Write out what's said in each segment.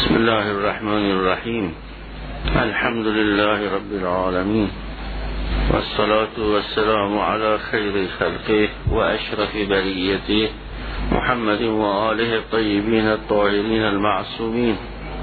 بسم الله الرحمن الرحیم. الحمد لله رب العالمین والصلاة والسلام على خیر خلقه و اشرف بریته محمد و آله الطیبین الطاهرین المعصومین.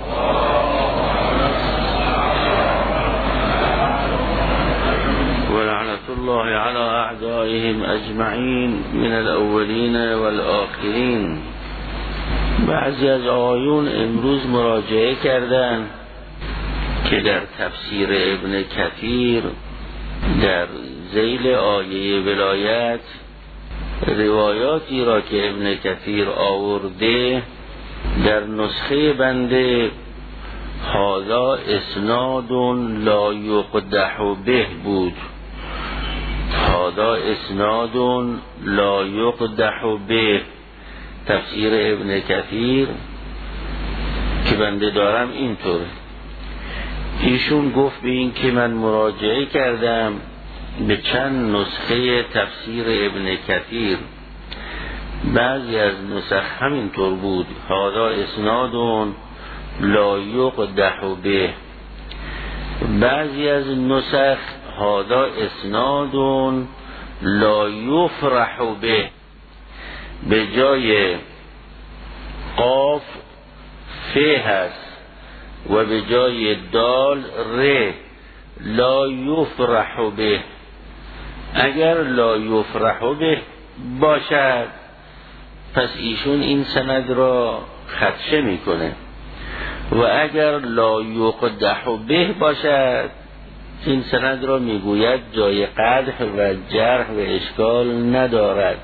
ولعنة الله على اعدائهم اجمعین من الاولین والآخرین. بعضی از آیون امروز مراجعه کردن که در تفسیر ابن کثیر در ذیل آیه ولایت روایاتی را که ابن کثیر آورده در نسخه بنده هذا اسناد لا یقدح به بود. هذا اسناد لا یقدح به تفسیر ابن کثیر که بنده دارم اینطوره. ایشون گفت به این که من مراجعه کردم به چند نسخه تفسیر ابن کثیر، بعضی از نسخ همینطور بود هذا اسناد لا یقدح به، بعضی از نسخ هذا اسناد لا یفرح به جای قاف ف هست و به جای دال ر لا یفرح به. اگر لا یفرح به باشد پس ایشون این سند را خدشه میکنه و اگر لا یقدح به باشد این سند را میگوید جای قدح و جرح و اشکال ندارد.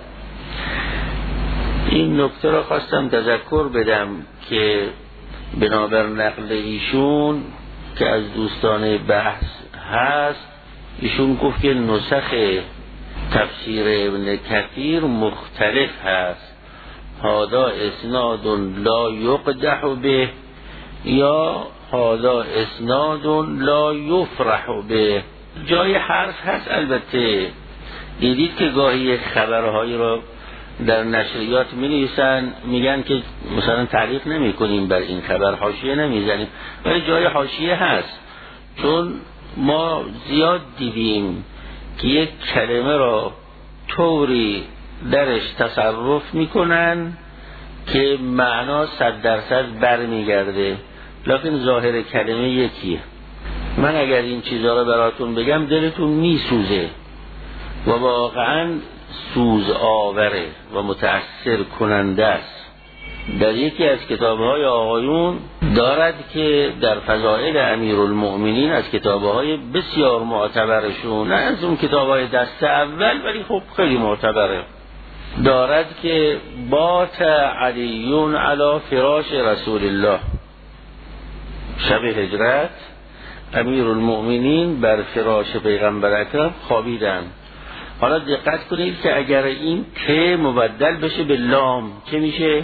این نکته را خواستم تذکر بدم که بنابر نقل ایشون که از دوستان بحث هست، ایشون گفت که نسخ تفسیر ابن کثیر مختلف هست. هذا اسناد لا یقدح به یا هذا اسناد لا یفرح به. جای حرف هست. البته دیدید که گاهی خبرهایی را در نشریات می نویسن میگن که مثلا تعلیق نمی کنیم بر این خبر، حاشیه نمی زنیم، ولی جای حاشیه هست. چون ما زیاد دیدیم که یک کلمه را طوری درش تصرف میکنن که معنا 100% بر میگرده لکن ظاهر کلمه یکیه. من اگر این چیزها را براتون بگم دلتون میسوزه و واقعا سوز آوره و متأثر کننده است. در یکی از کتابهای آقایون دارد که در فضائل امیرالمؤمنین از کتابهای بسیار معتبرشون، نه از اون کتابهای دست اول ولی خب خیلی معتبره، دارد که بات علیون علی فراش رسول الله. شب هجرت امیرالمؤمنین بر فراش پیغمبر اکرم خوابیدن. حالا دقت کنید که اگر این ت مبدل بشه به لام چه میشه؟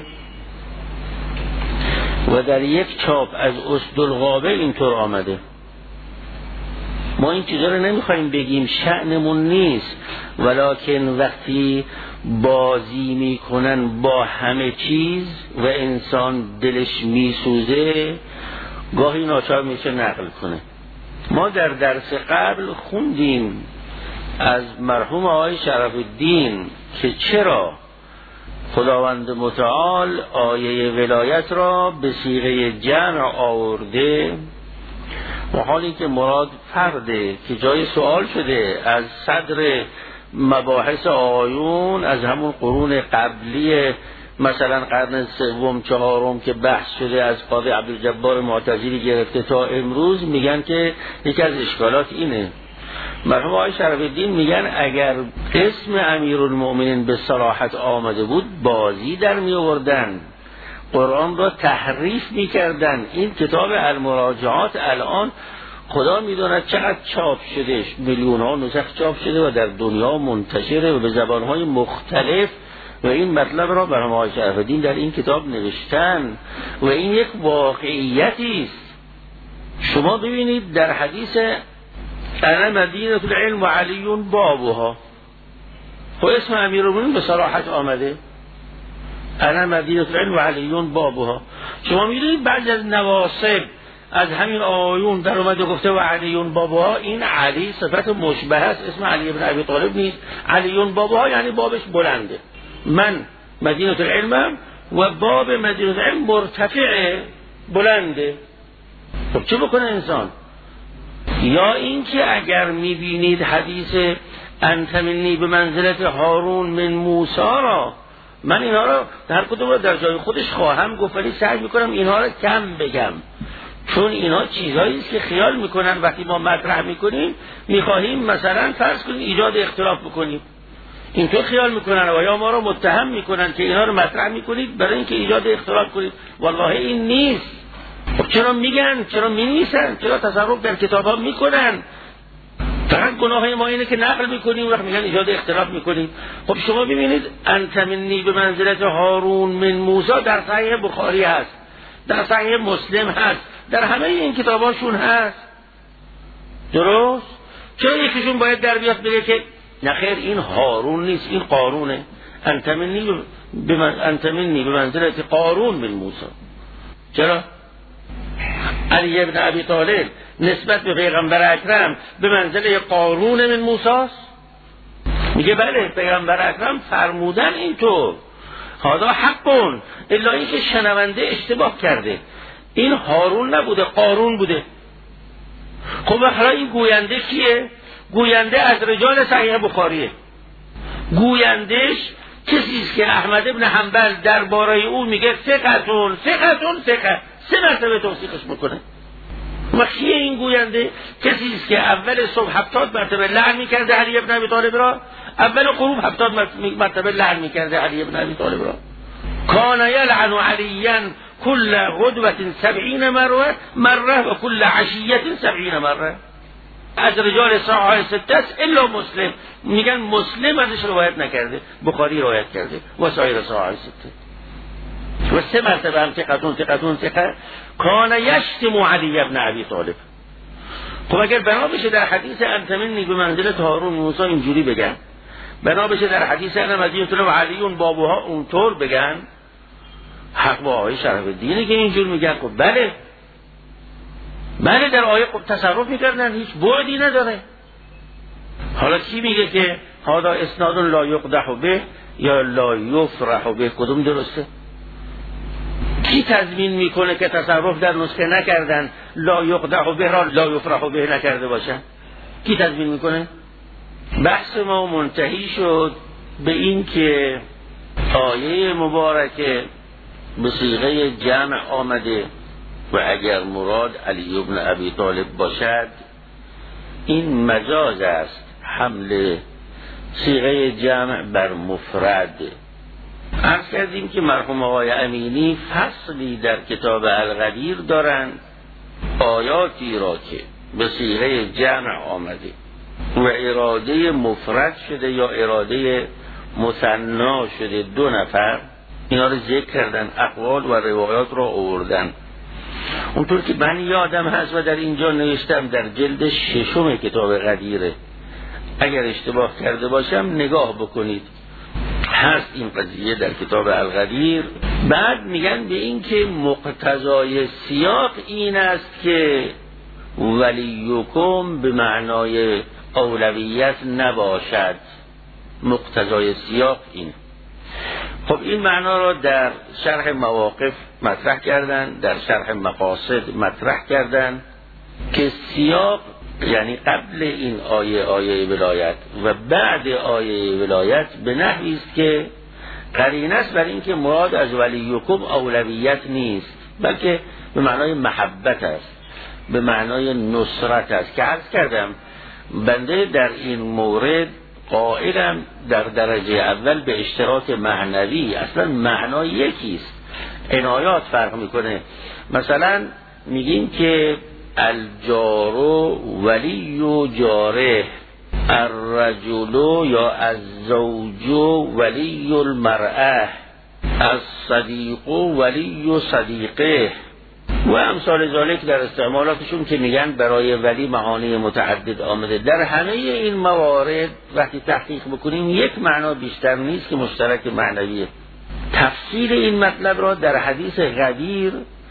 و در یک چاپ از اسدالغابه اینطور آمده. ما این چیزا رو نمیخوایم بگیم، شأنمون نیست، ولکن وقتی بازی میکنن با همه چیز و انسان دلش میسوزه گاهی ناچار میشه نقل کنه. ما در درس قبل خوندیم از مرحوم آقای شرف الدین که چرا خداوند متعال آیه ولایت را به صیغه جمع آورده و حالی که مراد فرده که جای سوال شده از صدر مباحث آیون از همون قرون قبلی، مثلا قرن سوم چهارم که بحث شده از قاضی عبدالجبار معتزلی گرفته تا امروز، میگن که یکی از اشکالات اینه. مرحوم آقای شرف الدین میگن اگر اسم امیرالمؤمنین به صراحت آمده بود بازی در می آوردن، قرآن را تحریف میکردن. این کتاب المراجعات الان خدا میداند چقدر چاپ شده، میلیون ها نسخ چاپ شده و در دنیا منتشره و به زبانهای مختلف و این مطلب را مرحوم آقای شرف الدین در این کتاب نوشتن و این یک واقعیتی است. شما ببینید در حدیث انا مدینة العلم و علیون بابها، خب اسم امیرالمومنین به صراحت آمده، انا مدینة العلم و علیون بابها. شما میدونید بعضی از نواصب از همین آیون در اومده گفته و علیون باباها، این علی صفت مشبه است، اسم علی ابن ابی طالب نیست. علیون باباها یعنی بابش بلنده، من مدینه العلم و باب مدینه العلم مرتفعه، بلنده. خب چه بکنه انسان؟ یا اینکه اگر میبینید حدیث انت منی به منزلت هارون من موسی را، من اینها را در کتب را در جای خودش خواهم گفت، ولی سعی میکنم اینها را کم بگم، چون اینها چیزهایی است که خیال میکنن وقتی ما مطرح میکنیم میخواهیم مثلا فرض کنیم ایجاد اختلاف بکنیم، اینطور خیال میکنن و یا ما را متهم میکنن که اینها را مطرح میکنید برای اینکه ایجاد اختلاف کنید. والله این نیست. خب چرا میگن؟ چرا مینویسن؟ چرا تصرف در کتاب‌ها میکنن؟ فقط گناه ما اینه که نقل میکنیم وقت میگن ایجاد اختلاف میکنیم. خب شما ببینید انت منی به منزلت هارون من موسی در صحیح بخاری هست، در صحیح مسلم هست، در همه این کتاباشون هست. درست؟ چرا یکیشون باید در بیاد بگه که نخیر این هارون نیست، این قارونه؟ انت منی به منزلت قارون من موسی. چرا؟ علی ابن ابی طالب نسبت به پیغمبر اکرم به منزله قارون من موسی است؟ میگه بله پیغمبر اکرم فرمودن اینطور، هذا حقون، الا اینکه شنونده اشتباه کرده، این هارون نبوده قارون بوده. خب حالا این گوینده کیه؟ گوینده از رجال صحیح بخاریه، گویندش کسی است که احمد ابن حنبل درباره او میگه ثقتون ثقتون ثقه، 3 مرتبه توصیفش میکنه. کیه این گوینده؟ کسی است که اول صبح 70 مرتبه لعن میکرده علی ابن ابی طالب را، اول غروب 70 مرتبه لعن میکرده علی ابن ابی طالب را. کان یلعن علیا کل غدوه 70 مره و کل عشیه 70 مره. از رجال صحاح 6 الا مسلم، میگن مسلم ازش روایت نکرده، بخاری روایت کرده و سایر صحاح 6 و 3 مرتبه هم ثقتون ثقه. کان یشتم علی ابن ابی طالب. خب اگر بنا بشه در حدیث انت منی به منزلت هارون موسی اینجوری بگن، بنا بشه در حدیث انا مدینه و علیون بابوها اونطور بگن، حق با آیه شرف الدینه که اینجور میگن. خب بله در آیه تصرف میکردن، هیچ بعدی نداره. حالا کی میگه که هذا اسناد لا یقدح به یا لا یفرح به؟ کدوم درسته؟ کی تضمین میکنه که تصرف در نسخه نکردن لا یقدح به را لا یفرح به نکرده باشن؟ کی تضمین میکنه؟ بحث ما منتهی شد به این که آیه مبارکه به صیغه جمع آمده و اگر مراد علی ابن ابی طالب باشد این مجاز است، حمل صیغه جمع بر مفرد. عرض کردیم که مرحوم آقای امینی فصلی در کتاب الغدیر دارند، آیاتی را که به صیغه جمع آمده و اراده مفرد شده یا اراده مثنا شده 2 نفر، اینا رو ذکر کردن، اقوال و روایات را آوردن. اونطور که من یادم هست و در اینجا نوشتم در جلد 6 کتاب غدیره، اگر اشتباه کرده باشم نگاه بکنید، هست این قضیه در کتاب الغدیر. بعد میگن به این که مقتضای سیاق این است که ولیکم به معنای اولویت نباشد، مقتضای سیاق این. خب این معنا را در شرح مواقف مطرح کردن، در شرح مقاصد مطرح کردن که سیاق یعنی قبل این آیه ولایت و بعد آیه ولایت به نحوی است که قرینه است بر این که مراد از ولیکم اولویت نیست، بلکه به معنای محبت است، به معنای نصرت است. که عرض کردم بنده در این مورد قائلم در درجه اول به اشتراک معنوی، اصلا معنای یکیست، عنایات فرق میکنه. مثلا میگیم که الجارو ولی جاره، الرجل یا الزوج ولی المرأه، الصدیق ولی صدیقه و امثال ذالک در استعمالاتشون که میگن برای ولی معانی متعدد آمده. در همه این موارد وقتی تحقیق بکنیم یک معنا بیشتر نیست که مشترک معنویه. تفسیر این مطلب را در حدیث غدیر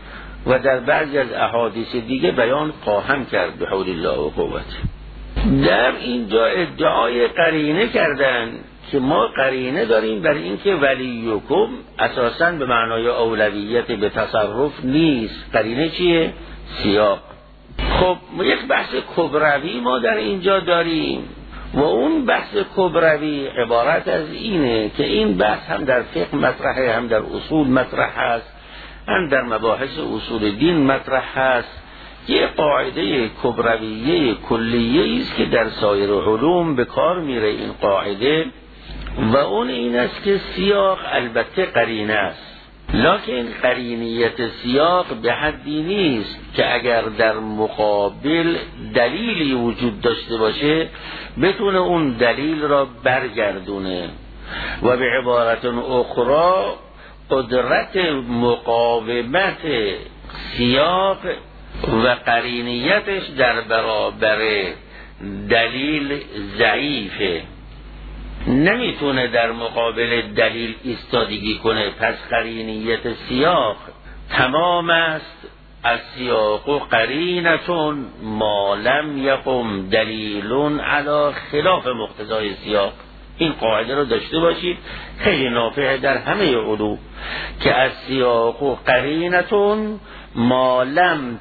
و در بعضی از احادیث دیگه بیان خواهم کرد به حول الله و قوته. در اینجا ادعای قرینه کردن که ما قرینه داریم برای اینکه ولیکم اساساً به معنای اولویت به تصرف نیست. قرینه چیه؟ سیاق. خب یک بحث کبروی ما در اینجا داریم و اون بحث کبروی عبارت از اینه که این بحث هم در فقه مطرحه، هم در اصول مطرح هست، هم در مباحث اصول دین مطرح هست. یه قاعده کبرویه کلیه است که در سایر علوم به کار میره این قاعده و اون این است که سیاق البته قرینه است، لکن قرینیت سیاق به حدی نیست که اگر در مقابل دلیلی وجود داشته باشه بتونه اون دلیل را برگردونه و به عبارت اخرى قدرت مقاومت سیاق و قرینیتش در برابر دلیل ضعیفه، نمیتونه در مقابل دلیل ایستادگی کنه. پس قرینیت سیاق تمام است. از سیاق و قرینتون ما لم یقم دلیل علی خلاف مقتضای سیاق. این قاعده رو داشته باشید، خیلی نافعه در همه علوم که از سیاق و قرینتون ما لم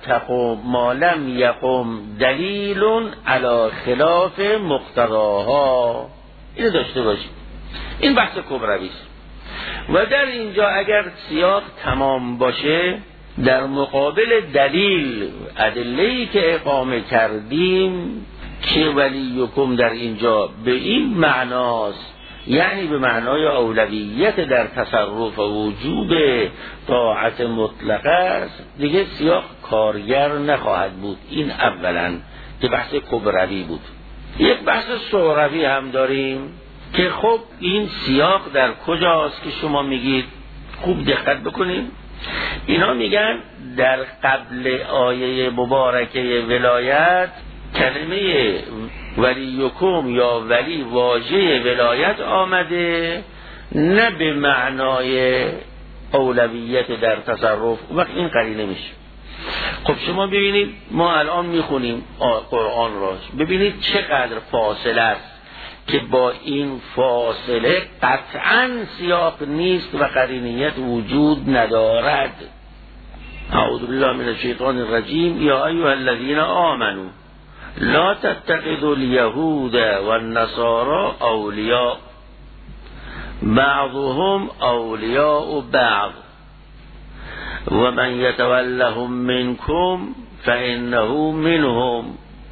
یقم دلیل علی خلاف مقتضاها. اینو داشته باشید. این بحث کبروی است. و در اینجا اگر سیاق تمام باشه در مقابل دلیل ادله‌ای که اقامه کردیم که ولیکم در اینجا به این معناست، یعنی به معنای اولویت در تصرف و وجوب طاعت مطلقه است، دیگه سیاق کارگر نخواهد بود. این اولا که بحث کبروی بود. یک بحث صغروی هم داریم که خب این سیاق در کجاست که شما میگید؟ خوب دقت بکنیم. اینا میگن در قبل آیه مبارکه ولایت کلمه ولیکم یا ولی واژه ولایت آمده نه به معنای اولویت در تصرف، وقت این قرینه میشه. خب شما ببینید ما الان میخونیم قرآن را، ببینید چقدر فاصله است که با این فاصله قطعا سیاق نیست و قرینیت وجود ندارد. اعوذ بالله من الشیطان الرجیم. یا ایها الذین آمنوا لا تتخذوا اليهود والنصارى اولیاء بعضهم اولیاء بعض ومن يتولهم منكم فإنه منهم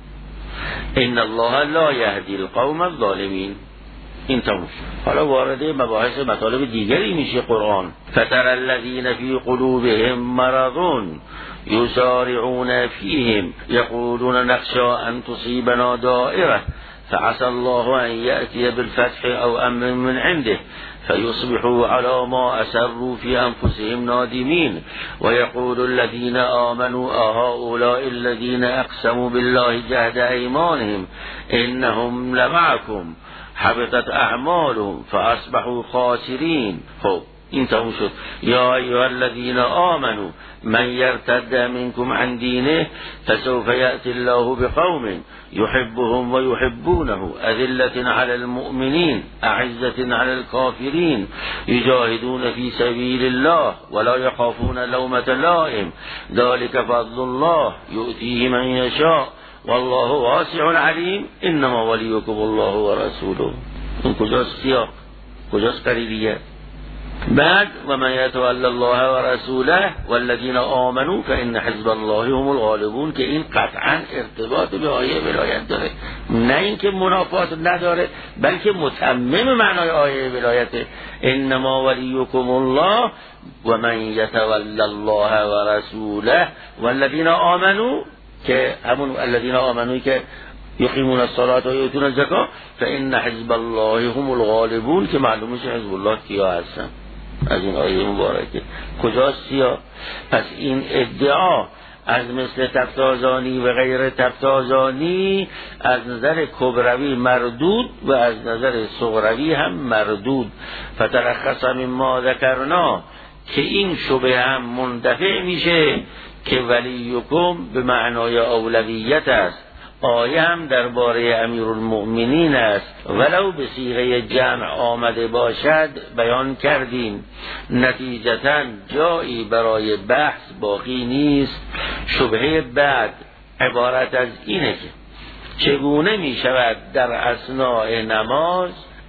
ان الله لا يهدي القوم الظالمين. این تموم. حالا وارد مباحث مطالب دیگری میشه قرآن. فتر الذين في قلوبهم مرض يسارعون فيهم يقولون نخشى ان تصيبنا دائرة فعسى الله ان يأتي بالفتح او امر من عنده فيصبحوا على ما أسروا في أنفسهم نادمين ويقول الذين آمنوا أهؤلاء الذين أقسموا بالله جهد أيمانهم إنهم لمعكم حبطت أعمالهم فأصبحوا خاسرين. خب این تموم شد. یا ایها الذین آمنوا من یرتد منکم عن دینه فسوف یأتی الله بقوم یحبهم و یحبونه اذلة علی المؤمنین اعزة علی الكافرین یجاهدون فی سبیل الله ولا یخافون لومة لائم ذلك فضل الله یؤتیه من یشاء والله واسع علیم انما ولیکم الله و رسوله. این کجاست سیاق؟ کجاست قریریه؟ بعد و من یتولی الله و رسوله والذین آمنوا فان حزب الله هم الغالبون که این قطعا ارتباط به آیه ولایت داره، نه اینکه منافات نداره بلکه متمم معنای آیه ولایت. انما ولیکم الله و من یتولی الله و رسوله والذین آمنوا که همون الذین آمنوی که یقیمون الصلاة و یؤتون الزکاة فان حزب الله هم الغالبون که معلومه حزب الله کیا هستن از این آیه مبارکه. کجاست سیاه؟ پس این ادعا از مثل تفتازانی و غیر تفتازانی از نظر کبروی مردود و از نظر صغروی هم مردود. فترخص مما ذکرنا که این شبه هم مندفع میشه که ولیکم به معنای اولویت است. آیه هم درباره امیرالمؤمنین است، ولو به صیغه جمع آمده باشد بیان کردیم. نتیجتاً جایی برای بحث باقی نیست. شبهه بعد عبارت از اینه که چگونه می شود در اثناء نماز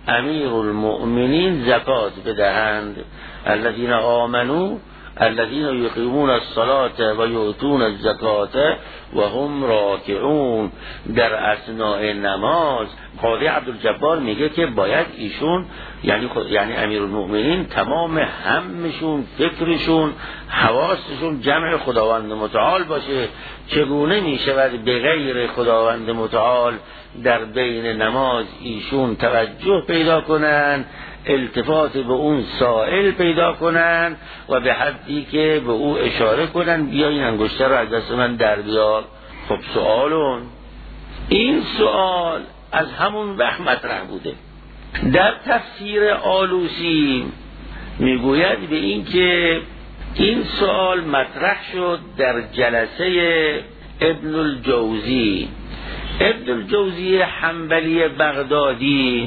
امیرالمؤمنین زکات بدهند. الذین آمنوا الذین یقیمون الصلاة و یؤتون الزکاة و هم راکعون. در اثناء نماز قاضی عبدالجبار میگه که باید ایشون یعنی امیرالمؤمنین تمام همشون، فکرشون، حواسشون جمع خداوند متعال باشه. چگونه میشود به غیر خداوند متعال در بین نماز ایشون توجه پیدا کنن، التفات به اون سائل پیدا کنن و به حدی که به او اشاره کنن بیا این انگشتر رو از دست من در بیار. خب سوالون این سوال از همون وقت مطرح بوده. در تفسیر آلوسی میگوید به این که این سوال مطرح شد در جلسه ابن الجوزی. ابن الجوزی حنبلی بغدادی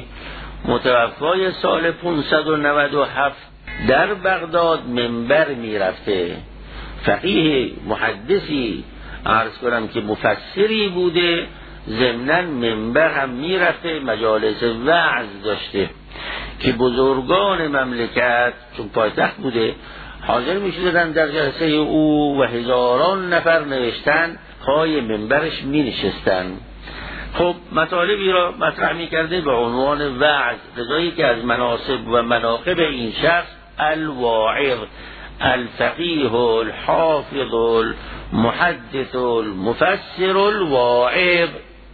متوفای سال 597 در بغداد منبر می رفته. فقیه محدثی عرض کنم که مفسری بوده، ضمناً منبر هم می رفته، مجالس وعظ داشته که بزرگان مملکت چون پایتخت بوده حاضر می شدن در جلسه او و هزاران نفر نوشتن پای منبرش می نشستن. خب مطالبی را مطرح می کرده به عنوان وعظ، رضایی که از مناصب و مناقب این شخص الواعظ الفقیه الحافظ المحدث المفسر الواعظ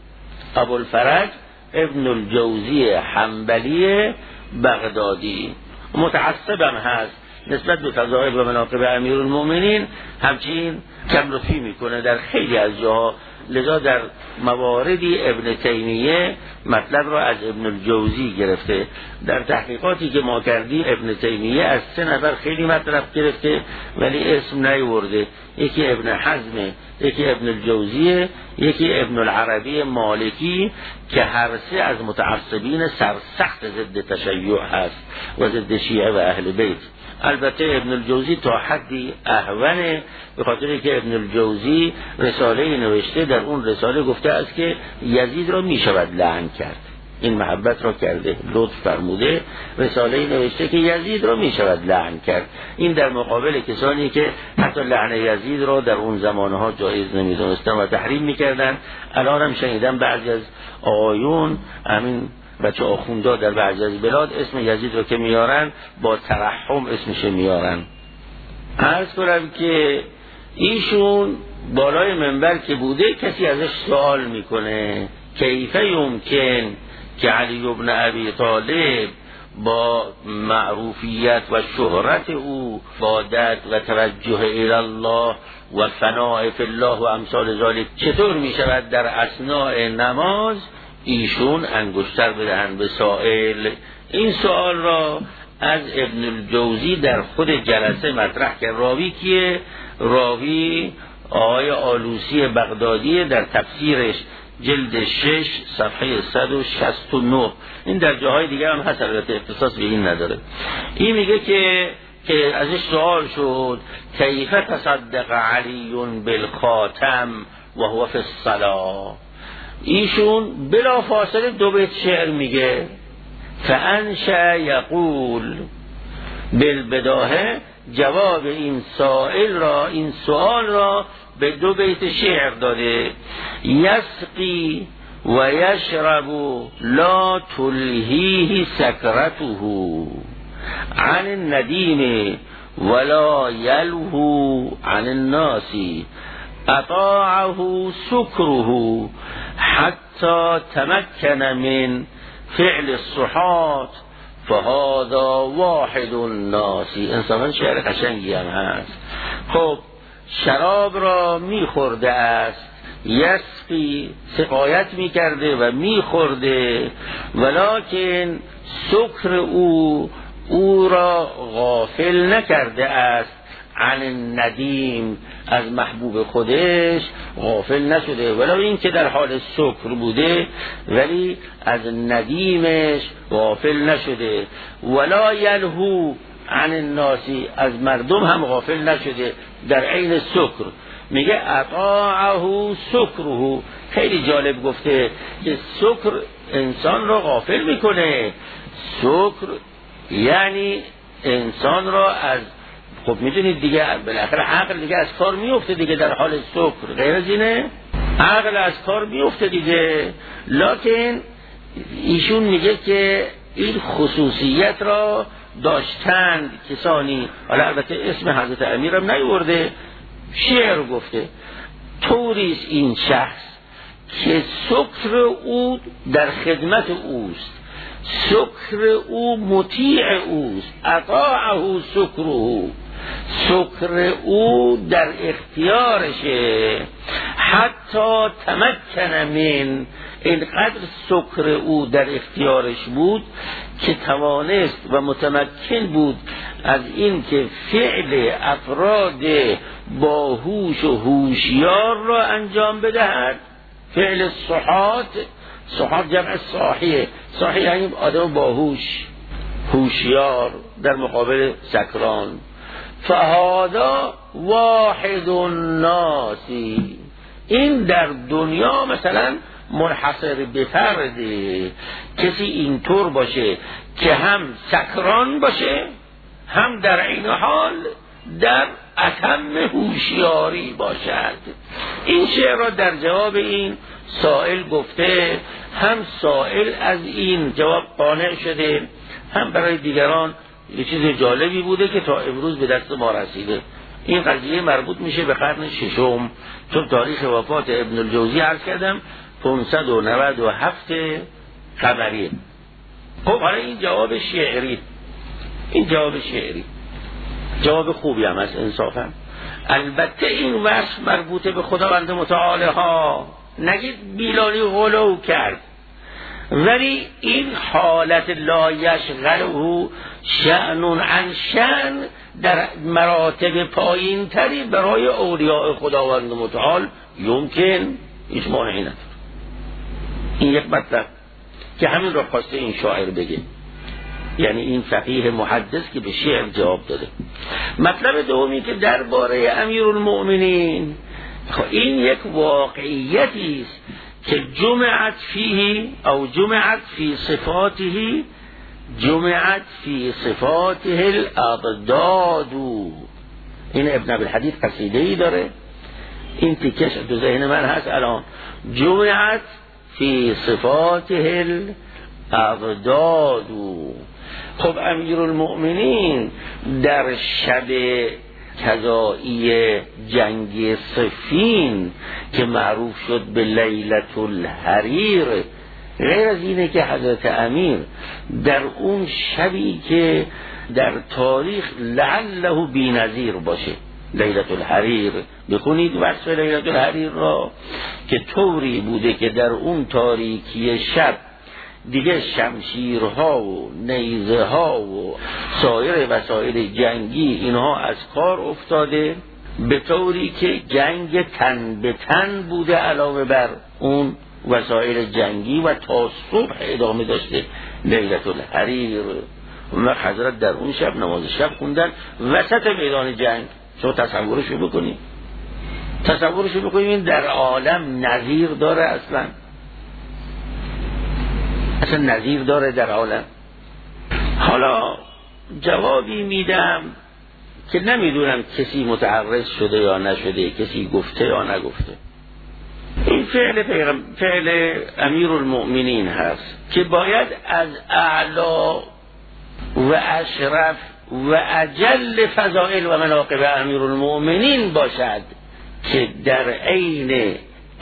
ابوالفرج ابن الجوزی حنبلی بغدادی. متعصبم هست نسبت به فضائل و مناقب امیرالمؤمنین، همچین کم رفی میکنه در خیلی از جاها. لذا در مواردی ابن تیمیه مطلب را از ابن الجوزی گرفته. در تحقیقاتی که ما کردیم ابن تیمیه از 3 نفر خیلی مطلب گرفته ولی اسم نیورده. یکی ابن حزم، یکی ابن الجوزی، یکی ابن العربی مالکی که هر 3 از متعصبین سرسخت ضد تشیع هست و ضد شیعه و اهل بیت. البته ابن الجوزی تا حدی احونه، به خاطر که ابن الجوزی رساله نوشته، در اون رساله گفته است که یزید را می شود لعن کرد. این محبت را کرده، لطف فرموده، رساله نوشته که یزید را می شود لعن کرد. این در مقابل کسانی که حتی لعن یزید را در اون زمانها جایز نمی دونستن و تحریم می کردن. الان هم شنیدم بعضی از آقایون همین بچه آخوندا در بعضی از بلاد اسم یزید رو که میارن با ترحم اسمش میارن. عرض کنم که ایشون بالای منبر که بوده کسی ازش سوال میکنه کیف یمکن که علی ابن ابی طالب با معروفیت و شهرت او عبادت و توجه الی الله و فناء فی الله و امثال ذالک چطور میشود در اثناء نماز ایشون انگشتر بدهند به سائل؟ این سوال را از ابن الجوزی در خود جلسه مطرح کرد. راوی کیه؟ راوی آقای آلوسی بغدادی در تفسیرش جلد 6 صفحه 169. این در جاهای دیگه هم هست، البته اختصاص به این نداره. این میگه که ازش سوال شد کیف تصدق علی بالخاتم و هو فی الصلاة. ایشون بلا فاصله 2 بیت شعر میگه فانشا یقول بالبداهه، جواب این سوال را به 2 بیت شعر داده. یسقی و یشرب لا تلهیه سکرته عن الندیم ولا یلهو عن الناس اطاعه سکره حتی تمکن من فعل الصحات فهذا واحد الناس. انصافا شعر قشنگی هم هست. خب شراب را میخورده است، یسقی سقایت میکرده و میخورده، ولکن سکر او را غافل نکرده است عن ندیم، از محبوب خودش غافل نشده، ولو این که در حال شکر بوده ولی از ندیمش غافل نشده. ولا یلهو عن الناسی، از مردم هم غافل نشده در عین شکر. میگه اطاعه شکره. خیلی جالب گفته که شکر انسان را غافل میکنه. شکر یعنی انسان را از، خب میدونید دیگه بالاخره عقل دیگه از کار میفته دیگه در حال شکر، غیر از اینه عقل از کار میفته دیگه. لکن ایشون میگه که این خصوصیت را داشتند کسانی، حالا البته اسم حضرت امیرم نیورده، شعر گفته، طوریست این شخص که شکر او در خدمت اوست، شکر او مطیع اوست، اطاعه شکره، شکر او در اختیارشه. حتی تمکن من، اینقدر شکر او در اختیارش بود که توانست و متمکن بود از این که فعل افراد باهوش و هوشیار را انجام بدهد. فعل صحات، صحات جمع صاحیه، صاحی یعنی آدم باهوش هوشیار در مقابل سکران. فهذا واحد الناس، این در دنیا مثلا منحصر به فرده، کسی اینطور باشه که هم سکران باشه هم در این حال در اتم هوشیاری باشد. این شعر را در جواب این سائل گفته، هم سائل از این جواب قانع شده، هم برای دیگران یه چیز جالبی بوده که تا امروز به دست ما رسیده. این قضیه مربوط میشه به قرن ششم، چون تاریخ وفات ابن الجوزی عرض کردم 597 قمری. خب حالا این جواب شعری، این جواب شعری جواب خوبی هم است انصافا. البته این ورش مربوطه به خداوند متعال ها، نگید بیلانی غلو کرد، ولی این حالت لا یشغله شأن عن شأن در مراتب پایین تری برای اولیاء خداوند متعال یمکن، هیچ مانعی نداره. این یک مطلب که همین را خواسته این شاعر بگه، یعنی این فقیه محدث که به شعر جواب داده. مطلب دومی که درباره امیرالمؤمنین، این یک واقعیتی است که جمعت فیه او جمعت فی صفاته، جمعت فی صفاته الاضداد. این ابن ابوالحدید قصیده‌ای داره، این تیکش تو ذهن من هست الان. جمعت فی صفاته الاضداد. خب امیرالمؤمنین در شب قضایی جنگ صفین که معروف شد به لیلة الحریر، غیر از اینه که حضرت امیر در اون شبی که در تاریخ لعله بی‌نظیر باشه، لیلة الحریر، بخونید وصف لیلة الحریر را که طوری بوده که در اون تاریکی شب دیگه شمشیرها و نیزه ها و سایر وسایل جنگی اینها از کار افتاده، به طوری که جنگ تن به تن بوده علاوه بر اون وسایل جنگی و تا صبح ادامه داشته لیلة الحریر. و حضرت در اون شب نماز شب خوندن وسط میدان جنگ. شما تصورشو بکنید، تصورشو بکنید در عالم نظیر داره اصلا نظیر داره در عالم. حالا جوابی میدم که نمیدونم کسی متعرض شده یا نشده، کسی گفته یا نگفته. این فعل امیرالمؤمنین هست که باید از اعلا و اشرف و اجل فضائل و مناقب امیرالمؤمنین باشد که در عین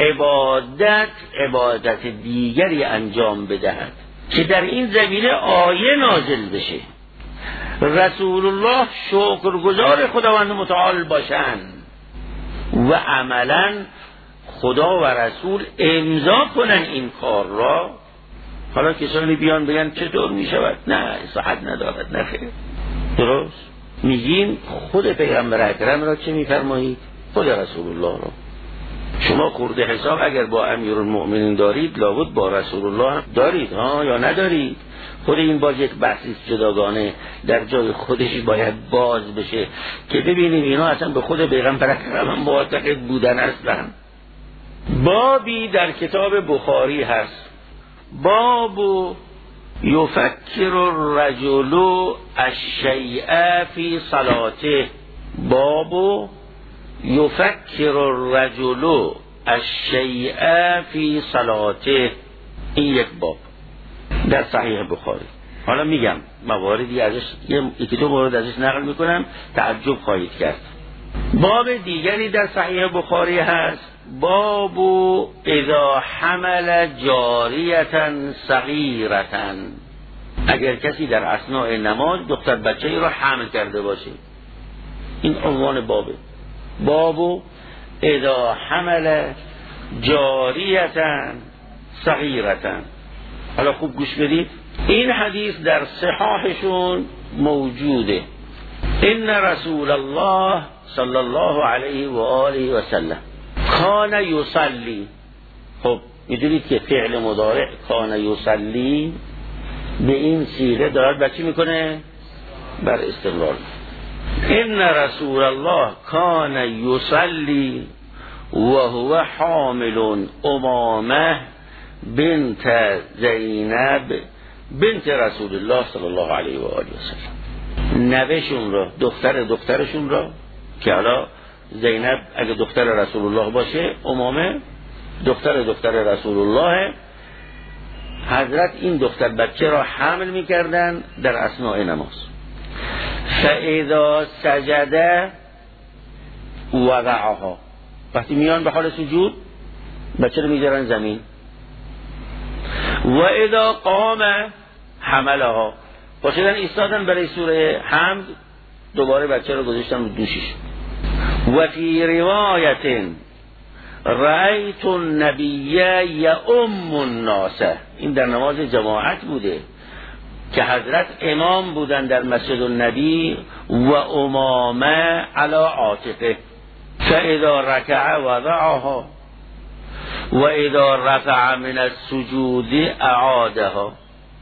عبادت دیگری انجام بدهد، که در این زمینه آیه نازل بشه، رسول الله شکرگزار خداوند متعال باشند و عملا خدا و رسول امضا کنن این کار را. حالا کسانی بیان بگن چطور می شود؟ نه صحت ندارد، نه خیر. درست میگیم خود پیغمبر اکرم را چه میفرمایید؟ خود رسول الله را. شما خورده حساب اگر با امیرالمؤمنین دارید لابد با رسول الله دارید یا ندارید؟ خود این باز یک بحثی جداگانه در جای خودش باید باز بشه که ببینیم اینا اصلا به خود پیغمبر اکرم معتقد بودن اصلا. بابی در کتاب بخاری هست، باب یفکر الرجل الشیء فی صلاته، باب یفکر الرجل الشیء فی صلاته. این یک باب در صحیح بخاری. حالا میگم مواردی ازش، یکی دو مورد ازش نقل میکنم، تعجب خواهید کرد. باب دیگری در صحیح بخاری هست، باب اذا حمل جاریتا صغیرتا، اگر کسی در اثناء نماز دختر بچه‌ای را حمل کرده باشه. این عنوان بابه، باب اذا حمل جاریتا صغیرتا. حالا خوب گوش بدید، این حدیث در صحاحشون موجوده. ان رسول الله صلی الله علیه و آله و سلم کان یصلی. خب میدونید که فعل مضارع کان یصلی به این صیغه دارد بر چی میکنه؟ بر استمرار. ان رسول الله کان یصلی و هو حامل امامه بنت زینب بنت رسول الله صلی الله علیه و آله و سلم. نوهشون را، دخترشون را که حالا زینب اگه دختر رسول الله باشه، امامه دختر رسول الله، حضرت این دختر بچه را حمل میکردن در اثناء نماز. فاذا سجد وضعها، وقتی میان به حال سجود بچه رو میذارن زمین. و اذا قام حملها، باشدن ایستادن برای سوره حمد، دوباره بچه رو گذاشتن رو دوشش. و فی روایت رأیت النبی یؤم الناس، این در نماز جماعت بوده که حضرت امام بودن در مسجد النبی و امامه علی عاتقه. فاذا رکع وضعها و اذا رفع من السجود اعادها.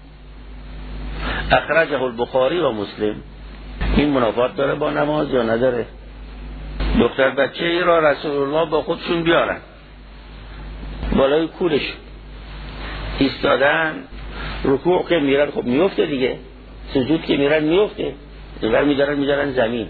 اخرجه البخاری و مسلم. این منافات داره با نماز یا نداره؟ دختر بچه ای را رسول الله با خودشون بیارن بالای کولش ایستادن، رکوع که میرن خب میفته دیگه، سجود که میرن میفته، دیگر میدارن زمین.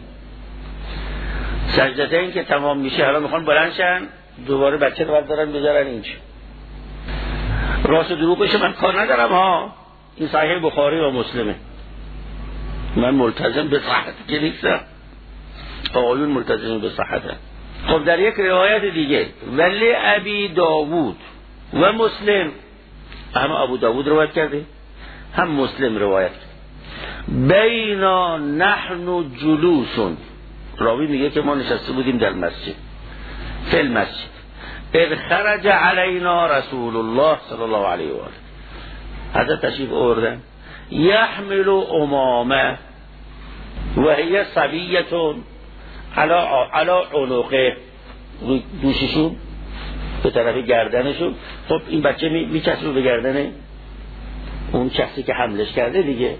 سجدتین که تمام میشه، حالا میخوان بلندشن، دوباره بچه رو بردارن بذارن اینجا. راست و دروغش من کار ندارم ها، این صحیح بخاری و مسلمه، من ملتزم به صحت که نیستم، آقایون ملتزم به صحته. خب در یک روایت دیگه ولی ابی داوود و مسلم، هم ابو داوود روایت کرده هم مسلم روایت کرده، بینا نحن جلوسون، راوی میگه که ما نشسته بودیم در مسجد، فی المسجد، اذ خرج علینا رسول الله صلی الله علیه و آله، حضرت تشریف آوردن، یحمل امامه و هی صبیتون علی عنقه، دوششون به طرف گردنشون. خب این بچه میچسبه به گردن اون شخصی که حملش کرده دیگه.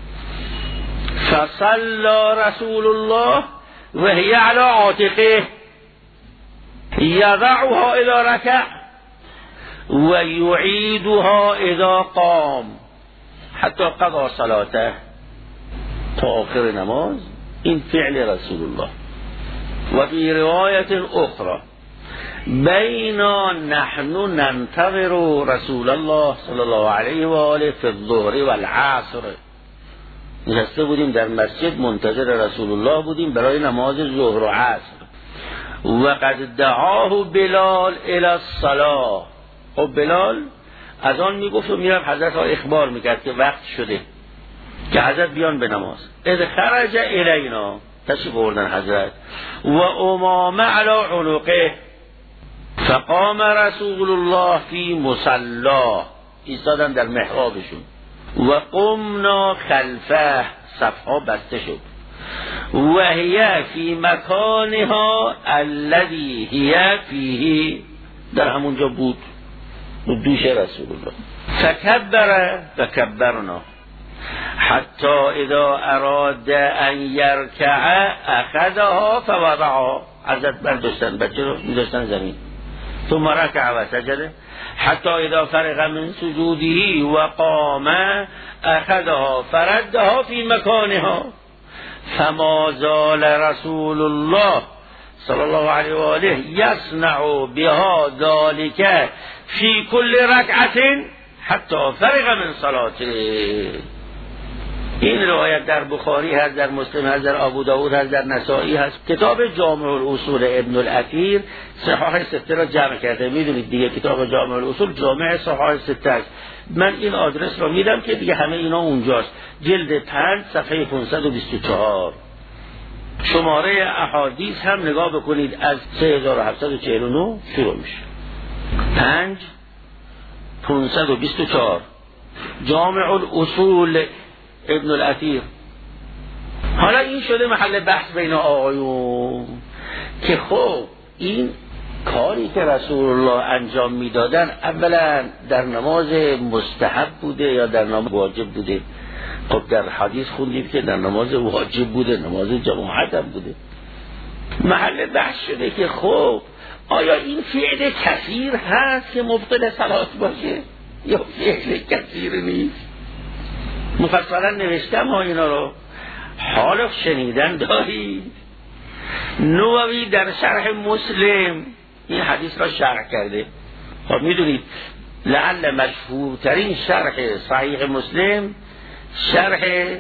فصلی رسول الله و هی علی عاتقه یضعها اذا رکع و یعیدها اذا قام حتی قضا صلاته، تا آخر نماز. این فعل رسول الله. و فی روایت اخرى بینا نحن ننتظر رسول الله صلی الله علیه و آله فی الظهر و العصر، نشسته بودیم در مسجد منتظر رسول الله بودیم برای نماز ظهر و عصر. و قد دعاه بلال الی الصلاة، خب بلال از آن میگفت و میرفت حضرت ها اخبار میکرد که وقت شده که حضرت بیان به نماز. اذ خرج الینا، تشریف آوردن حضرت، و امامه علی عنقه، فقام رسول الله فی مصلا، ایستادن در محرابشون، و قمنا خلفه، صفها بسته شد، و هی فی مکانها الذی هی فیه، در همونجا بود دوش رسول الله. فکبر و کبرنا حتی اذا اراد ان یرکع اخذها فوضعها، حضرت برداشتن بچه رو می‌ذاشتن زمین، ثم رکع و سجد حتی اذا فرغ من سجوده و قام اخذها فردها فی مکانها، فما زال رسول الله صلی الله علیه و آله یصنع بها ذلك فی کل رکعت حتی فرغ من صلاته. این روایت در بخاری هست، در مسلم هست، در ابو داود هست، در نسائی هست. کتاب جامع الاصول ابن الاثیر صحاح سته را جمع کرده. میدونید دیگه کتاب جامع الاصول جامع صحاح سته است. من این آدرس را میدم که دیگه همه اینا اونجاست. جلد 5 صفحه 524. شماره احادیث هم نگاه بکنید، از 3749 شروع میشه. 5 524 جامع الاصول ابن الاثیر. حالا این شده محل بحث بین آقایون که خب این کاری که رسول الله انجام میدادن اولا در نماز مستحب بوده یا در نماز واجب بوده؟ خب در حدیث خوندیم که در نماز واجب بوده، نماز جماعت هم بوده. محل بحث شده که خب آیا این فعل کثیر هست که مبطل صلات باشه یا فعل کثیر نیست؟ مفصلا نوشتم ها اینا رو، حالا شنیدن دارید. نووی در شرح مسلم این حدیث را شرح کرده. خب میدونید لعل مشهورترین شرح صحیح مسلم شرح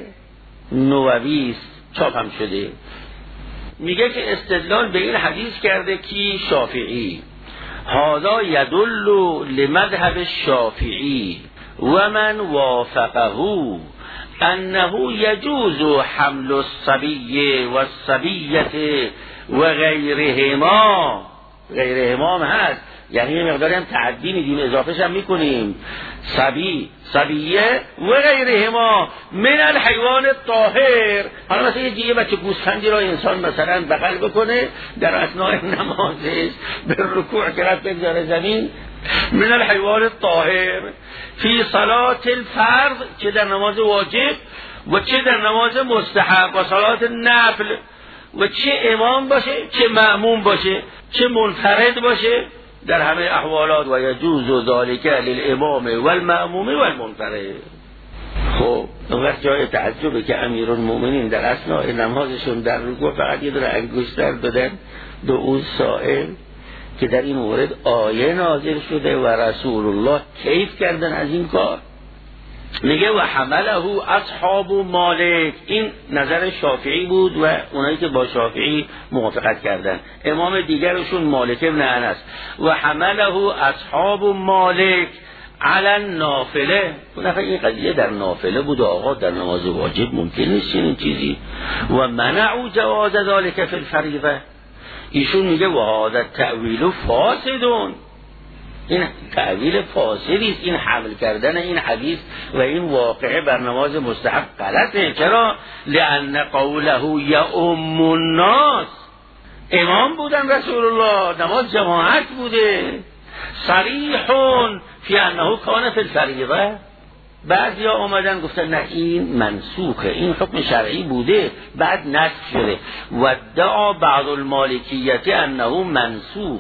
نووی است، چاپ هم شده. میگه که استدلال به این حدیث کرده که شافعی هذا يدل لمذهب الشافعی و من وافقه انه يجوز حمل الصبي والصبية و غیرهما. غیرهما هست یعنی یه مقداری هم تعدی میدیم، اضافهش هم میکنیم، صبی، صبیه و غیرهما من الحیوان الطاهر. حالا مثلا یه بچه گوسفندی را انسان مثلا بغل بکنه در اثناء نمازش، به رکوع که رفت بگذاره زمین، من الحیوان الطاهر فی صلات الفرض، چه در نماز واجب و چه در نماز مستحب و صلات نفل، و چه امام باشه چه مأموم باشه چه منفرد باشه، در همه احوالات و یجوز ذالک للامام والمأموم والمنفرد. خب وقت جای تعجبه که امیرالمومنین در اثناء نمازشون در رکوع فقط یه دونه انگشتر دادن به اون سائل که در این مورد آیه نازل شده و رسول الله کیف کردن از این کار. میگه و حمله اصحاب مالک، این نظر شافعی بود و اونایی که با شافعی موافقت کردن. امام دیگرشون مالک ابن انس. و حمله اصحاب مالک علی نافله، این قضیه در نافله بود آقا، در نماز واجب ممکن نیست چنین چیزی. و منعوا جواز ذلك فی الفریضه. ایشون میگه و هذا التأویل فاسدون، این تعویل فاسدی است، این حمل کردن این حدیث و این واقعه بر نماز مستحب غلطه. چرا؟ لأن قوله یؤم الناس، امام بودن رسول الله، نماز جماعت بوده، صریح فی انه کان فی الفریضه. بعضی ها اومدن گفتن نه این منسوخه، این حکم شرعی بوده بعد نسخ شده. و دعا بعض المالکیت انه منسوخ،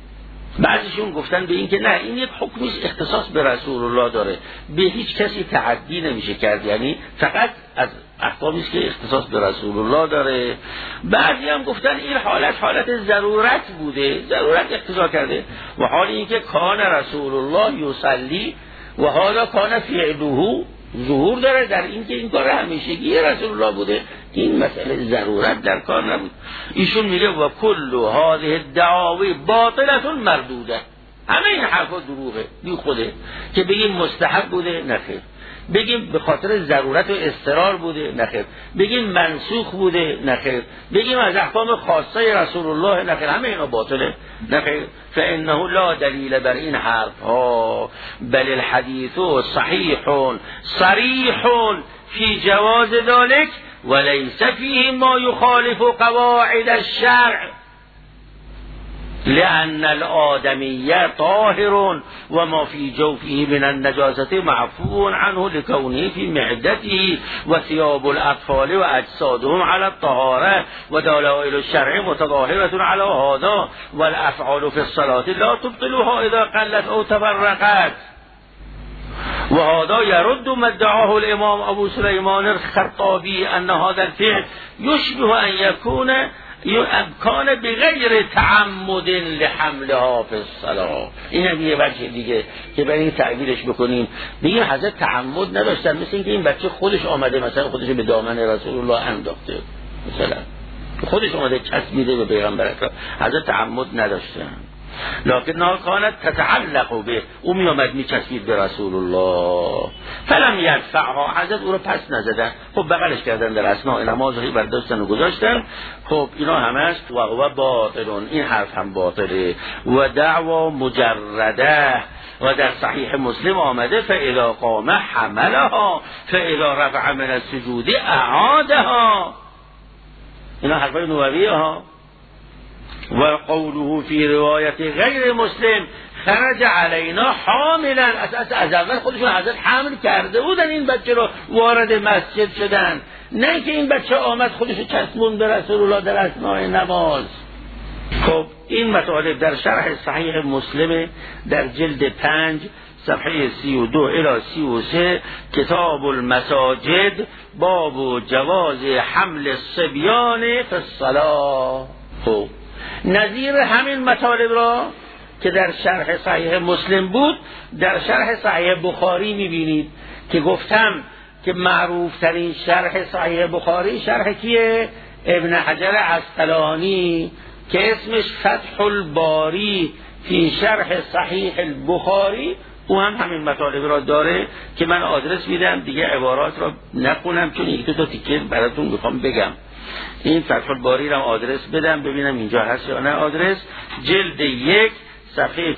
بعضیشون گفتن به این که نه این یک حکمی اختصاص به رسول الله داره، به هیچ کسی تعدی نمیشه کرد، یعنی فقط از احکامی است که اختصاص به رسول الله داره. بعضی هم گفتن این حالت ضرورت بوده، ضرورت اقتضا کرده. و حال اینکه کان رسول الله یصلی و حالا کان فعله ظهور داره در اینکه این کار همیشگی رسول الله بوده، این مسئله ضرورت در کار نبود. ایشون میگه و کل هذه الدعاوی باطلة مردوده، همه این حرفا دروغه بی خوده. که بگیم مستحب بوده نخیر، بگیم به خاطر ضرورت و اضطرار بوده نخیر، بگیم منسوخ بوده نخیر، بگیم از احکام خاصه رسول الله نخیر، همه اینا باطله نخیر. فانه لا دلیل بر این حرف ها، بل الحدیث صحیح صریح فی جواز ذلك وليس فيه ما يخالف قواعد الشرع لأن الآدمي طاهر وما في جوفه من النجاسة معفو عنه لكونه في معدته وثياب الأطفال وأجسادهم على الطهارة ودلائل الشرع متظاهرة على هذا والأفعال في الصلاة لا تبطلها إذا قلت أو تفرقت. وهذا يرد ما ادعاه الإمام أبو سليمان الخرطابي أن هذا الفعل يشبه أن يكون كان بغیر تعمد لحملها فی الصلاة. این هم یه بچه دیگه که برای این تعبیرش بکنیم دیگه حضرت تعمد نداشتن، مثل اینکه این بچه خودش آمده مثلا خودش به دامن رسول الله انداخته، مثلا خودش آمده چسبیده به پیغمبر اکرم، حضرت تعمد نداشتن. لكنها كانت تتعلق به، او می آمد می چسبید به رسول الله فلم یدفعها، حضرت او رو پس نزدن. خب بغلش کردن در اثناء نماز برداشتن و گذاشتن. خب اینا همش و باطلون، این حرف هم باطله. و دعوا مجرده و در صحیح مسلم آمده فاذا قام حملها فاذا رفع من السجود اعادها. اینا حرفای نوویه ها. و قوله فی روایت غیر مسلم خرج علینا حاملا، از اول خودشون حضرت حمل کرده بودن این بچه رو وارد مسجد شدن، نه که این بچه آمد خودشو چسبون به رسول الله در اثناء نماز. خب این مطالب در شرح صحیح مسلم در جلد 5 صفحه 32 الی 33 کتاب المساجد باب جواز حمل الصبیان فی الصلاة. خب نظیر همین مطالب را که در شرح صحیح مسلم بود در شرح صحیح بخاری میبینید که گفتم که معروف ترین شرح صحیح بخاری شرح کیه؟ ابن حجر عسقلانی که اسمش فتح الباری فی شرح صحیح البخاری. او هم همین مطالب را داره که من آدرس میدم دیگه عبارات را نخونم چون یک دو تا تیکه براتون میخوام بگم. این فتح الباری را آدرس بدم ببینم اینجا هست یا نه. آدرس جلد 1 صفحه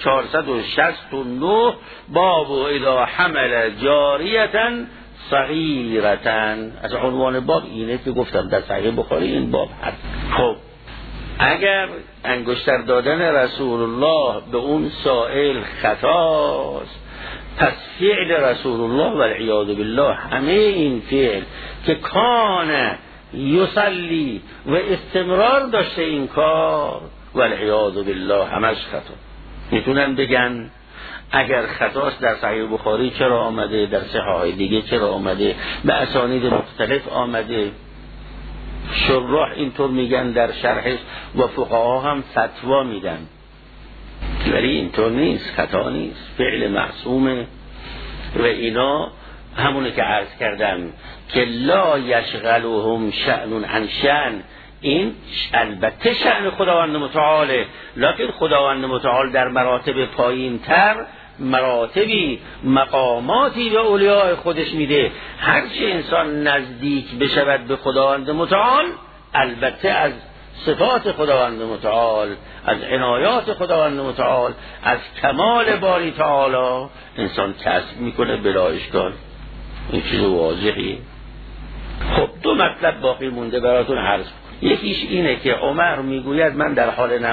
469 باب اذا حمل جاریتا صغیرتا. از عنوان باب اینه که گفتم در صحیح بخاری این باب هست. خب اگر انگشتر دادن رسول الله به اون سائل خطاست، پس فعل رسول الله والعیاذ بالله همه این فعل که کان یصلی و استمرار داشته این کار والعیاذ بالله همش خطا. میتونن بگن اگر خطاست در صحیح بخاری چرا آمده، در صحاح دیگه چرا آمده، به اسانید مختلف آمده. شراح اینطور میگن در شرحش و فقها هم فتوا میدن، ولی اینطور نیست، خطا نیست، فعل معصومه. و اینا همونه که عرض کردم که لا یشغلهم شأن عن شأن، این البته شأن خداوند متعاله، لکن خداوند متعال در مراتب پایین تر مراتبی مقاماتی به اولیاء خودش میده. هرچی انسان نزدیک بشود به خداوند متعال، البته از صفات خداوند متعال، از عنایات خداوند متعال، از کمال باری تعالی انسان کسب میکنه بلا اشکال. این چیز واضحی. خب دو مطلب باقی مونده براتون عرض کنم. یکیش اینه که عمر میگوید من در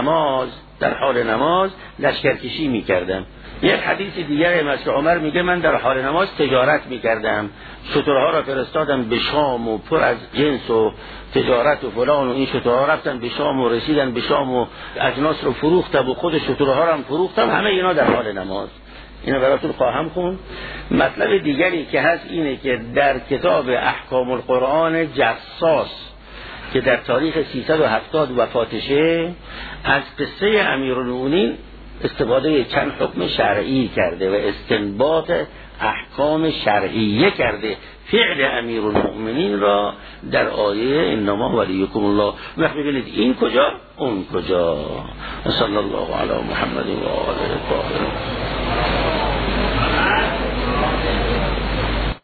حال نماز لشکرکشی میکردم. یک حدیث دیگه هم از که عمر میگه من در حال نماز تجارت میکردم، شترها را فرستادم به شام و پر از جنس و تجارت و فلان و این شترها رفتن به شام و رسیدن به شام و اجناس رو فروختم و خود شترها را هم فروختم، همه اینا در حال نماز. اینو براتون خواهم خوند. مطلب دیگری که هست اینه که در کتاب احکام القرآن جساس که در تاریخ 370 وفاتشه از قصه امیرالمومنین استفاده چند حکم شرعی کرده و استنباط احکام شرعیه کرده. فعل امیرالمومنین را در آیه انما ولیکم الله وقتی ببینید این کجا اون کجا. صلی الله علی محمد و آله الطاهرین.